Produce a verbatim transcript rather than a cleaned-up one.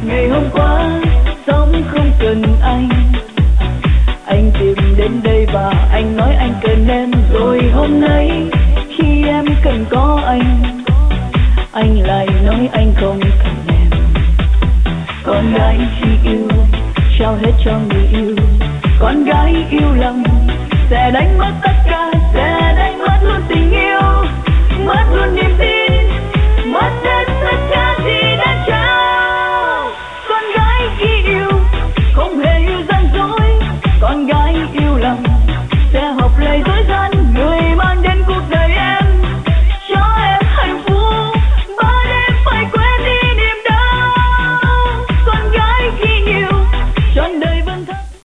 Ngày hôm qua sống không cần anh, anh tìm đến đây và anh nói anh cần em. Rồi hôm nay khi em cần có anh, anh lại nói anh không cần em. Con gái khi yêu trao hết cho người yêu, con gái yêu lầm sẽ đánh mất tất cả